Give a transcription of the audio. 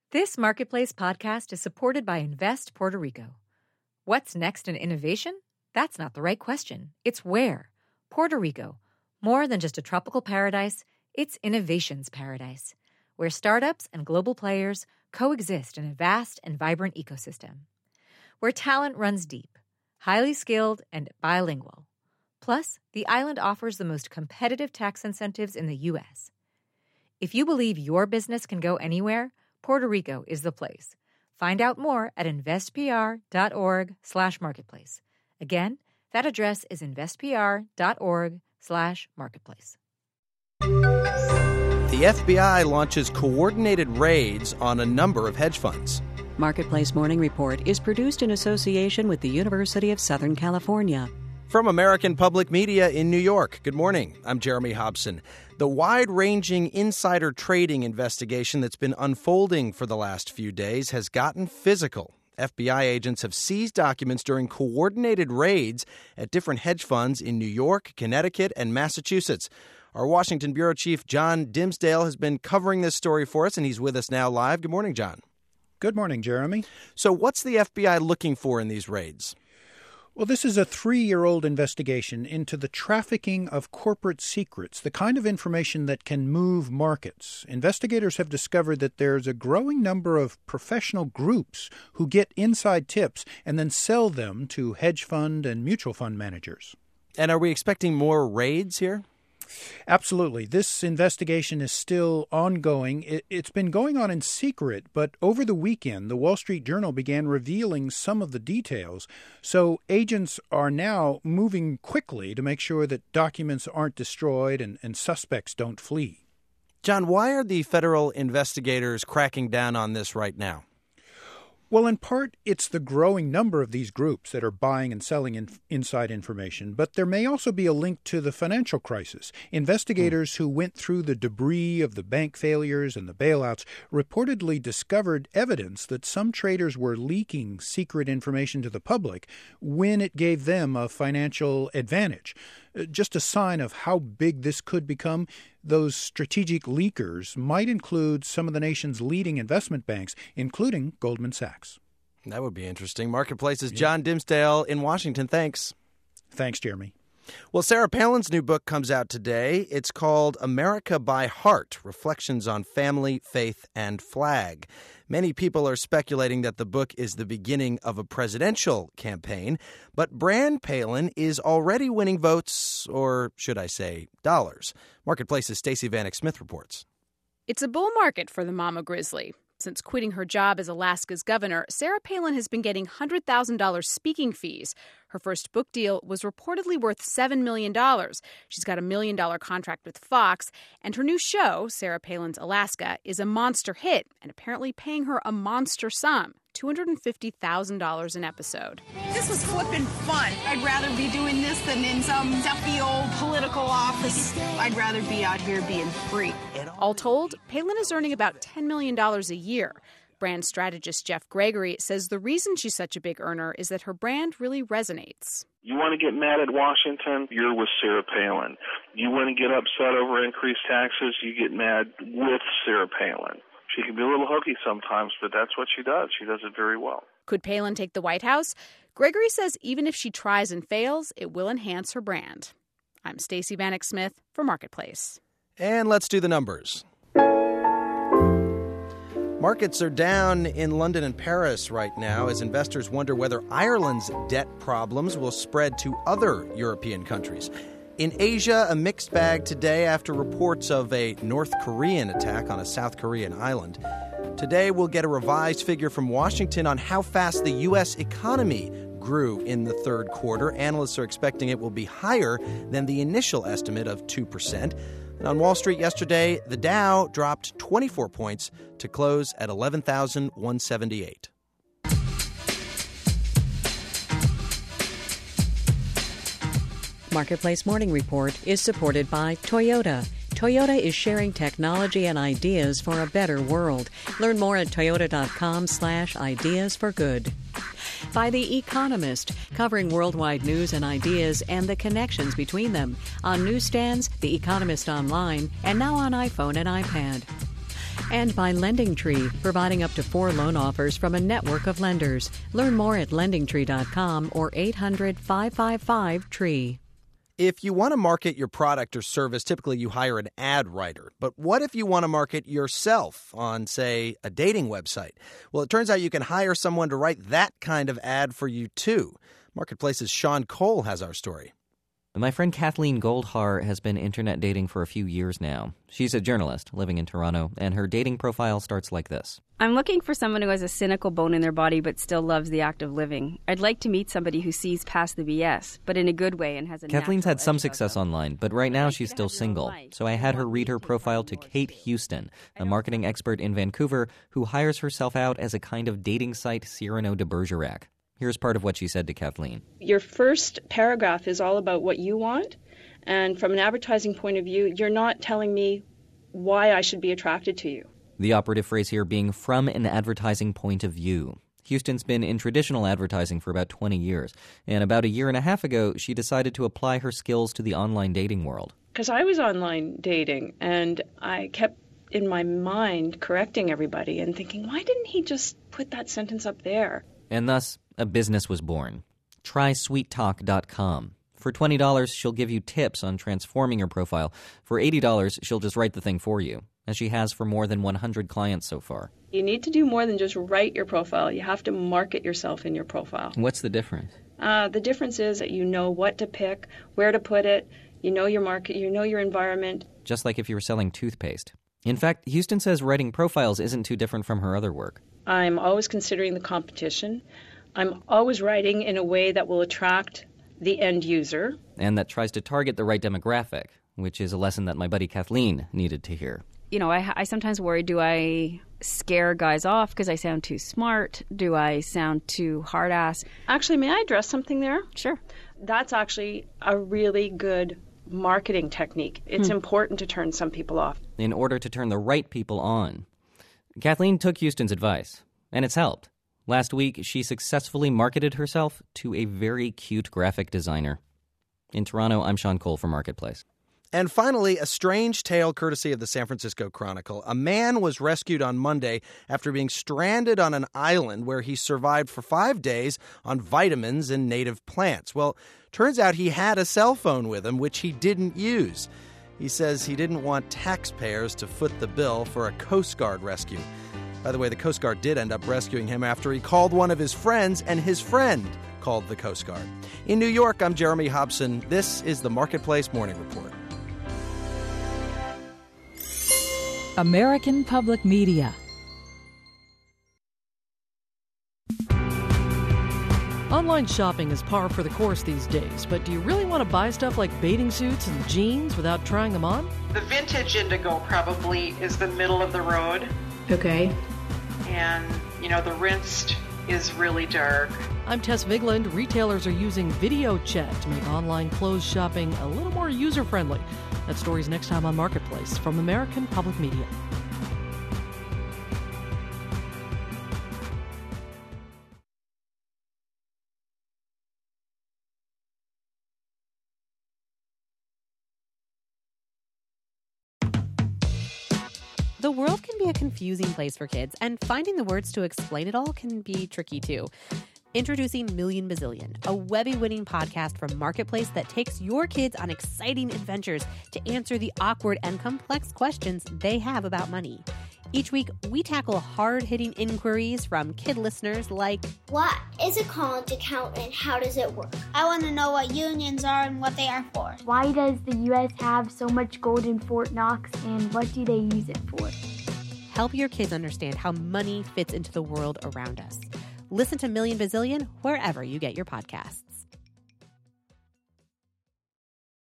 This Marketplace podcast is supported by Invest Puerto Rico. What's next in innovation? That's not the right question. It's where. Puerto Rico. More than just a tropical paradise, it's innovation's paradise, where startups and global players coexist in a vast and vibrant ecosystem. Where talent runs deep, highly skilled, and bilingual. Plus, the island offers the most competitive tax incentives in the U.S. If you believe your business can go anywhere, Puerto Rico is the place. Find out more at investpr.org/marketplace. Again, that address is investpr.org/marketplace. The FBI launches coordinated raids on a number of hedge funds. Marketplace Morning Report is produced in association with the University of Southern California. From American Public Media in New York, good morning. I'm Jeremy Hobson. The wide-ranging insider trading investigation that's been unfolding for the last few days has gotten physical. FBI agents have seized documents during coordinated raids at different hedge funds in New York, Connecticut, and Massachusetts. Our Washington bureau chief, John Dimsdale, has been covering this story for us, and he's with us now live. Good morning, John. Good morning, Jeremy. So what's the FBI looking for in these raids? Well, this is a 3-year-old investigation into the trafficking of corporate secrets, the kind of information that can move markets. Investigators have discovered that there's a growing number of professional groups who get inside tips and then sell them to hedge fund and mutual fund managers. And are we expecting more raids here? Absolutely. This investigation is still ongoing. It's been going on in secret, but over the weekend, the Wall Street Journal began revealing some of the details. So agents are now moving quickly to make sure that documents aren't destroyed and suspects don't flee. John, why are the federal investigators cracking down on this right now? Well, in part, it's the growing number of these groups that are buying and selling inside information, but there may also be a link to the financial crisis. Investigators who went through the debris of the bank failures and the bailouts reportedly discovered evidence that some traders were leaking secret information to the public when it gave them a financial advantage. Just a sign of how big this could become, those strategic leakers might include some of the nation's leading investment banks, including Goldman Sachs. That would be interesting. Marketplace's John Dimsdale in Washington. Thanks. Thanks, Jeremy. Well, Sarah Palin's new book comes out today. It's called America by Heart, Reflections on Family, Faith, and Flag. Many people are speculating that the book is the beginning of a presidential campaign, but Brand Palin is already winning votes, or should I say, dollars. Marketplace's Stacey Vanek Smith reports. It's a bull market for the mama grizzly. Since quitting her job as Alaska's governor, Sarah Palin has been getting $100,000 speaking fees. Her first book deal was reportedly worth $7 million. She's got a $1 million contract with Fox, and her new show, Sarah Palin's Alaska, is a monster hit and apparently paying her a monster sum, $250,000 an episode. This was flippin' fun. I'd rather be doing this than in some stuffy old political office. I'd rather be out here being free. All told, Palin is earning about $10 million a year. Brand strategist Jeff Gregory says the reason she's such a big earner is that her brand really resonates. You want to get mad at Washington, you're with Sarah Palin. You want to get upset over increased taxes, you get mad with Sarah Palin. She can be a little hokey sometimes, but that's what she does. She does it very well. Could Palin take the White House? Gregory says even if she tries and fails, it will enhance her brand. I'm Stacey Vanek Smith for Marketplace. And let's do the numbers. Markets are down in London and Paris right now as investors wonder whether Ireland's debt problems will spread to other European countries. In Asia, a mixed bag today after reports of a North Korean attack on a South Korean island. Today, we'll get a revised figure from Washington on how fast the U.S. economy grew in the third quarter. Analysts are expecting it will be higher than the initial estimate of 2%. And on Wall Street yesterday, the Dow dropped 24 points to close at 11,178. Marketplace Morning Report is supported by Toyota. Toyota is sharing technology and ideas for a better world. Learn more at toyota.com/ideas for good. By The Economist, covering worldwide news and ideas and the connections between them on newsstands, The Economist Online, and now on iPhone and iPad. And by LendingTree, providing up to 4 loan offers from a network of lenders. Learn more at LendingTree.com or 800-555-TREE. If you want to market your product or service, typically you hire an ad writer. But what if you want to market yourself on, say, a dating website? Well, it turns out you can hire someone to write that kind of ad for you, too. Marketplace's Sean Cole has our story. My friend Kathleen Goldhar has been internet dating for a few years now. She's a journalist living in Toronto, and her dating profile starts like this. I'm looking for someone who has a cynical bone in their body but still loves the act of living. I'd like to meet somebody who sees past the BS, but in a good way and has a Kathleen's had some edge about success them. online, but right now she's still single. So I had her read her profile to Kate Houston, a marketing expert in Vancouver who hires herself out as a kind of dating site Cyrano de Bergerac. Here's part of what she said to Kathleen. Your first paragraph is all about what you want. And from an advertising point of view, you're not telling me why I should be attracted to you. The operative phrase here being from an advertising point of view. Houston's been in traditional advertising for about 20 years. And about a year and a half ago, she decided to apply her skills to the online dating world. Because I was online dating, and I kept in my mind correcting everybody and thinking, why didn't he just put that sentence up there? And thus, a business was born. TrySweetTalk.com. For $20, she'll give you tips on transforming your profile. For $80, she'll just write the thing for you, as she has for more than 100 clients so far. You need to do more than just write your profile. You have to market yourself in your profile. What's the difference? The difference is that you know what to pick, where to put it, you know your market, you know your environment. Just like if you were selling toothpaste. In fact, Houston says writing profiles isn't too different from her other work. I'm always considering the competition. I'm always writing in a way that will attract the end user. And that tries to target the right demographic, which is a lesson that my buddy Kathleen needed to hear. You know, I sometimes worry, do I scare guys off because I sound too smart? Do I sound too hard-ass? Actually, may I address something there? Sure. That's actually a really good marketing technique. It's important to turn some people off. In order to turn the right people on. Kathleen took Houston's advice, and it's helped. Last week, she successfully marketed herself to a very cute graphic designer. In Toronto, I'm Sean Cole for Marketplace. And finally, a strange tale courtesy of the San Francisco Chronicle. A man was rescued on Monday after being stranded on an island where he survived for 5 days on vitamins and native plants. Well, turns out he had a cell phone with him, which he didn't use. He says he didn't want taxpayers to foot the bill for a Coast Guard rescue. By the way, the Coast Guard did end up rescuing him after he called one of his friends, and his friend called the Coast Guard. In New York, I'm Jeremy Hobson. This is the Marketplace Morning Report. American Public Media. Online shopping is par for the course these days, but do you really want to buy stuff like bathing suits and jeans without trying them on? The vintage indigo probably is the middle of the road. Okay. And, you know, the rinsed is really dark. I'm Tess Vigland. Retailers are using video chat to make online clothes shopping a little more user-friendly. That story's next time on Marketplace from American Public Media. The world can be a confusing place for kids, and finding the words to explain it all can be tricky too. Introducing Million Bazillion, a Webby-winning podcast from Marketplace that takes your kids on exciting adventures to answer the awkward and complex questions they have about money. Each week, we tackle hard-hitting inquiries from kid listeners like, what is a college account and how does it work? I want to know what unions are and what they are for. Why does the U.S. have so much gold in Fort Knox and what do they use it for? Help your kids understand how money fits into the world around us. Listen to Million Bazillion wherever you get your podcasts.